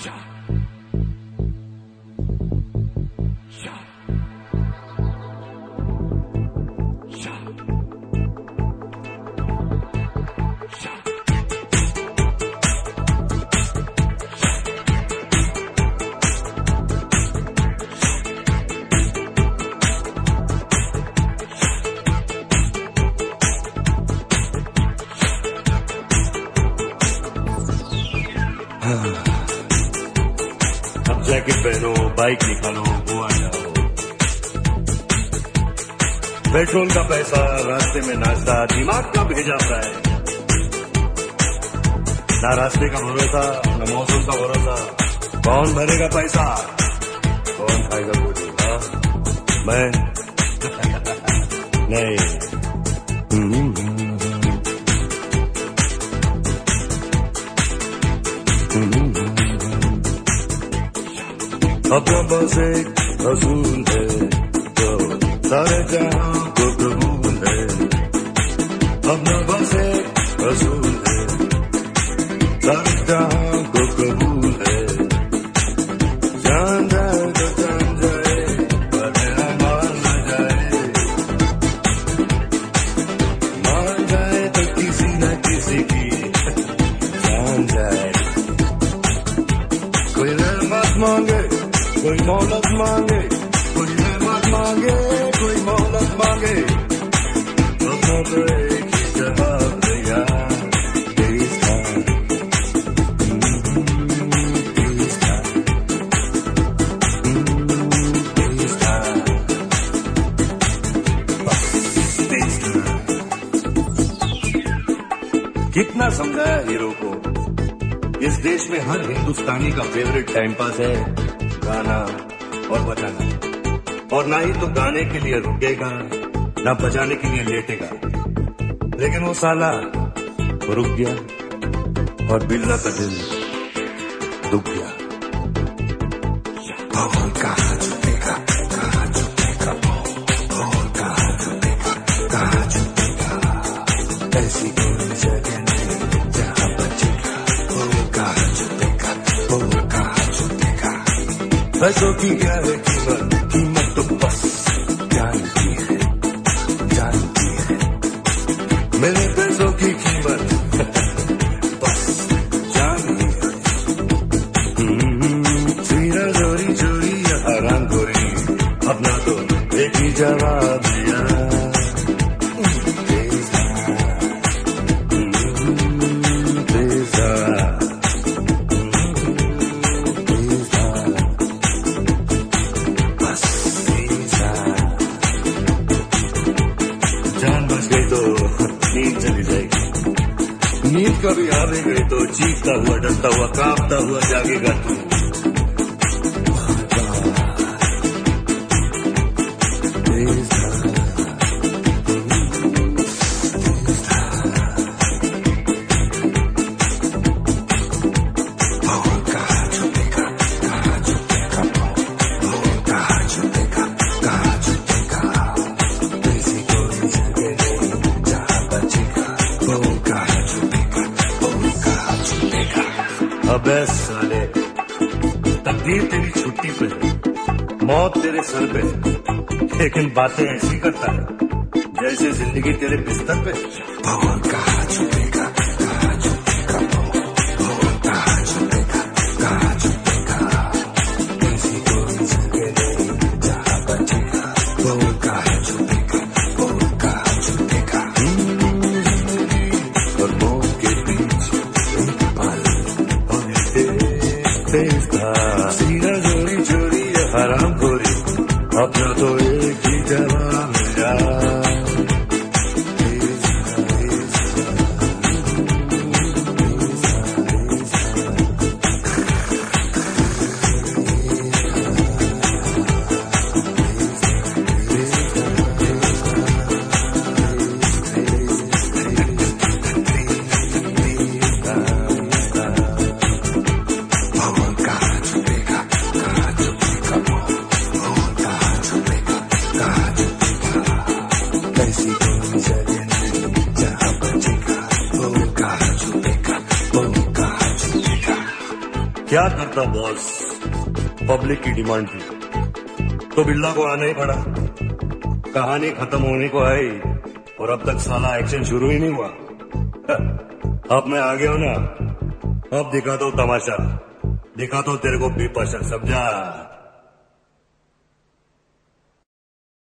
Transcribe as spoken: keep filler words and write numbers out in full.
अब जैकेट पहनो, बाइक निकालो, गोवा जाओ। पेट्रोल का पैसा, रास्ते में नाश्ता, दिमाग का भेजा है। ना रास्ते का भरोसा, ना मौसम का भरोसा। कौन भरेगा पैसा, कौन खाएगा गोली? हाँ मैं नहीं। अपना बस एक रसूल है जो सारे जहां को कबूल है। अपना बस एक रसूल है सारे जहां को कबूल है। जान जाए तो जान जाए, वरना मान न जाए। मान जाए तो किसी न किसी की जान जाए। कोई रहमत मांगे, कोई मोहलत मांगे, कोई रहमत मांगे, कोई मोहलत मांगे। अपना तो एक ही जवाब दिया, please come, please come, please come, please come। कितना समझाया हीरो को, इस देश में हर हिंदुस्तानी का फेवरेट टाइम पास है गाना और बजाना। और ना ही तो गाने के लिए रुकेगा, ना बजाने के लिए लेटेगा। लेकिन वो साला रुक गया और बिल्ला का दिल दुख गया। और कहाँ झुकेगा, कहाँ झुकेगा, और कहाँ झुकेगा, कहाँ झुकेगा। ऐसी कोई जगह नहीं जहाँ बचेगा। और कहाँ झुकेगा, और कहाँ झुकेगा। पैसों की क्या है कीमत, कीमत तो बस जानती है, जानती है। मेरे पैसों की कीमत बस जानती है। सीना चोरी चोरी या हराम खोरी, अपना तो एक ही जवाब दिया। नींद चली जाएगी। नींद कभी आ भी गई तो चीखता हुआ, डरता हुआ, कांपता हुआ जागेगा तू। अबे साले, तकदीर तेरी छुट्टी पे है, मौत तेरे सर पे है, लेकिन बातें ऐसी करता है जैसे जिंदगी तेरे बिस्तर पे। भगवान कहाँ छुपेगा, कहाँ छुपेगा, भगवान कहाँ छुपेगा, कहाँ छुपेगा। ऐसी कोई जगह नहीं जहाँ बचेगा। भगवान कहाँ छुपेगा, भगवान कहाँ छुपेगा। और मौत के बीच एक पल सीना चोरी चोरी हराम खोरी, अपना तो एक ही जवाब मिला। क्या करता बॉस, पब्लिक की डिमांड थी तो बिल्ला को आना ही पड़ा। कहानी खत्म होने को आई और अब तक साला एक्शन शुरू ही नहीं हुआ। अब मैं आ गया हूं ना, अब दिखा दो तमाशा, दिखा दो तेरे को पीपा समझा।